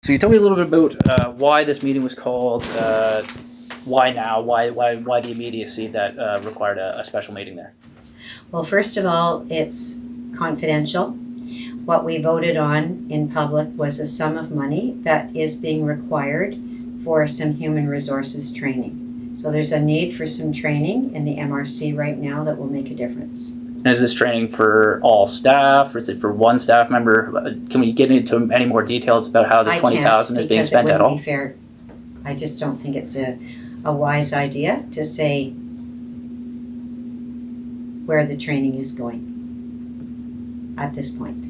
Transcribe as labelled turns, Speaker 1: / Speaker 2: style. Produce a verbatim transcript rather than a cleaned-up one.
Speaker 1: So you tell me a little bit about uh, why this meeting was called, uh, why now, why why why the immediacy that uh, required a, a special meeting there?
Speaker 2: Well, first of all, it's confidential. What we voted on in public was a sum of money that is being required for some human resources training. So there's a need for some training in the M R C right now that will make a difference.
Speaker 1: And is this training for all staff, or is it for one staff member? Can we get into any more details about how this
Speaker 2: I
Speaker 1: twenty thousand
Speaker 2: can't
Speaker 1: is being
Speaker 2: because it
Speaker 1: spent at
Speaker 2: wouldn't
Speaker 1: all?
Speaker 2: be fair. I just don't think it's a, a wise idea to say where the training is going at this point.